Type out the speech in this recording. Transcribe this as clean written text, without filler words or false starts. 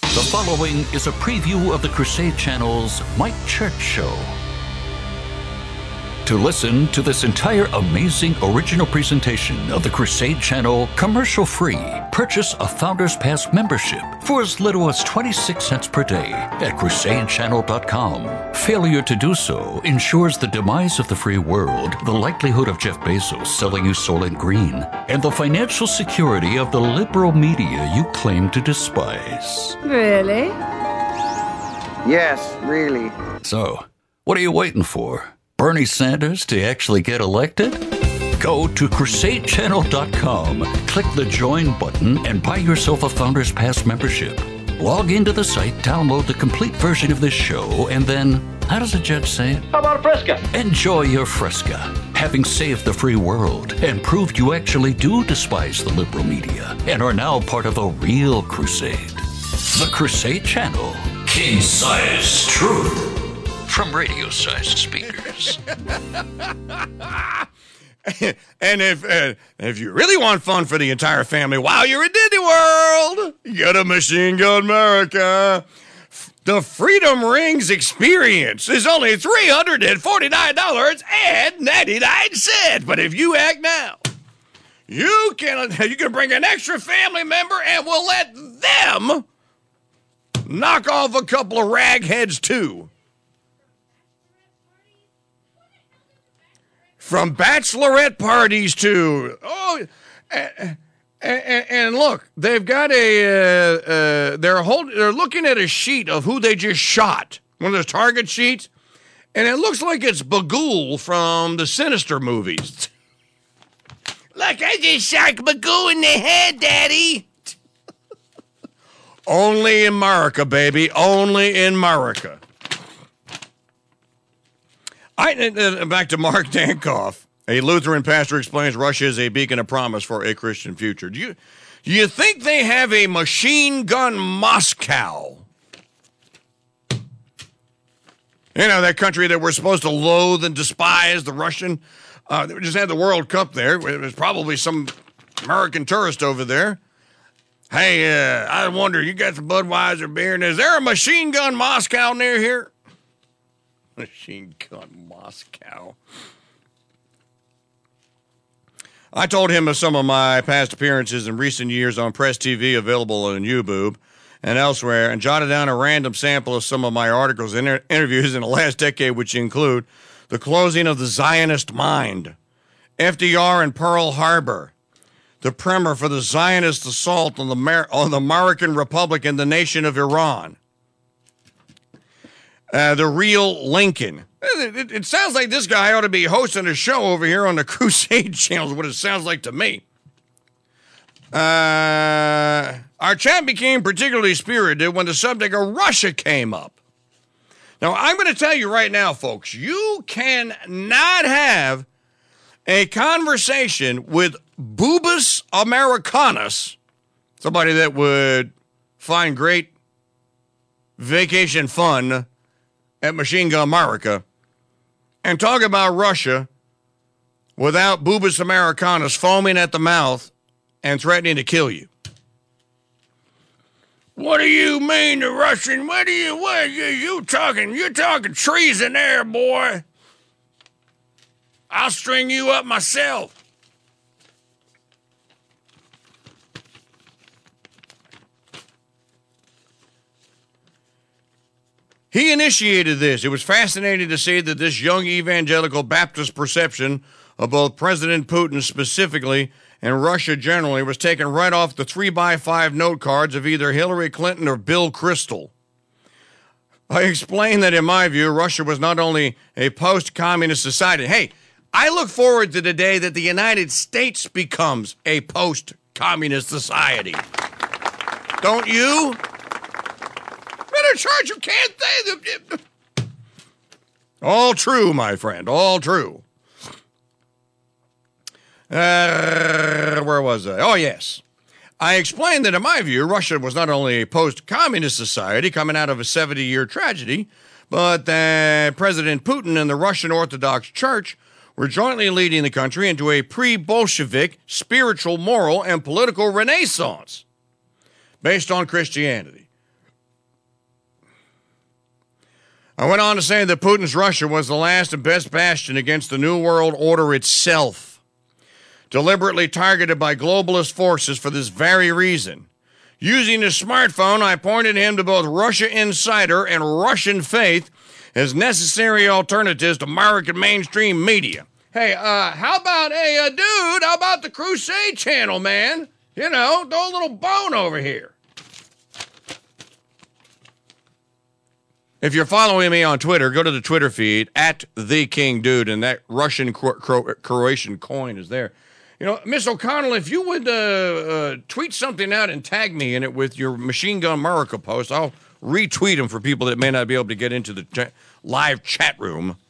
The following is a preview of the Crusade Channel's Mike Church Show. To listen to this entire amazing original presentation of the Crusade Channel commercial-free, purchase a Founders Pass membership for as little as 26 cents per day at crusadechannel.com. Failure to do so ensures the demise of the free world, the likelihood of Jeff Bezos selling you Soylent Green, and the financial security of the liberal media you claim to despise. Really? Yes, really. So, what are you waiting for? Bernie Sanders to actually get elected? Go to crusadechannel.com, click the join button, and buy yourself a Founders Pass membership. Log into the site, download the complete version of this show, and then, how does the judge say it? How about a Fresca? Enjoy your Fresca, having saved the free world and proved you actually do despise the liberal media and are now part of a real crusade. The Crusade Channel, king-size truth. From radio-sized speakers. And if you really want fun for the entire family while you're in Disney World, get a Machine Gun America. The Freedom Rings experience is only $349.99. But if you act now, you can bring an extra family member and we'll let them knock off a couple of ragheads too. From bachelorette parties to and look, they've got they're looking at a sheet of who they just shot, one of those target sheets, and it looks like it's Bagul from the Sinister movies. Look, I just shot Bagul in the head, Daddy. Only in America, baby. Only in America. Back to Mark Dankoff, a Lutheran pastor, explains Russia is a beacon of promise for a Christian future. Do you think they have a machine gun Moscow? You know, that country that we're supposed to loathe and despise, the Russian. They just had the World Cup there. It was probably some American tourist over there. Hey, I wonder, you got some Budweiser beer, and is there a machine gun Moscow near here? Machine gun Moscow. I told him of some of my past appearances in recent years on Press TV, available on YouTube and elsewhere, and jotted down a random sample of some of my articles and interviews in the last decade, which include the closing of the Zionist mind, FDR and Pearl Harbor, the primer for the Zionist assault on the American Republic and the nation of Iran, the real Lincoln. It sounds like this guy ought to be hosting a show over here on the Crusade Channel, is what it sounds like to me. Our chat became particularly spirited when the subject of Russia came up. Now, I'm going to tell you right now, folks, you cannot have a conversation with Boobus Americanus, somebody that would find great vacation fun at Machine Gun America, and talk about Russia without Boobus Americanus foaming at the mouth and threatening to kill you. What do you mean the Russian? What are you talking? You're talking treason there, boy. I'll string you up myself. He initiated this. It was fascinating to see that this young evangelical Baptist perception of both President Putin specifically and Russia generally was taken right off the 3x5 note cards of either Hillary Clinton or Bill Kristol. I explained that in my view, Russia was not only a post-communist society. Hey, I look forward to the day that the United States becomes a post-communist society. Don't you? Better charge, you can't think. All true, my friend, all true. Where was I? Oh, yes. I explained that in my view, Russia was not only a post-communist society coming out of a 70-year tragedy, but that President Putin and the Russian Orthodox Church were jointly leading the country into a pre-Bolshevik spiritual, moral, and political renaissance based on Christianity. I went on to say that Putin's Russia was the last and best bastion against the New World Order itself, deliberately targeted by globalist forces for this very reason. Using his smartphone, I pointed him to both Russia Insider and Russian Faith as necessary alternatives to American mainstream media. Hey, how about, dude, how about the Crusade Channel, man? You know, throw a little bone over here. If you're following me on Twitter, go to the Twitter feed, @TheKingDude, and that Russian Croatian coin is there. You know, Miss O'Connell, if you would tweet something out and tag me in it with your Machine Gun America post, I'll retweet them for people that may not be able to get into the live chat room.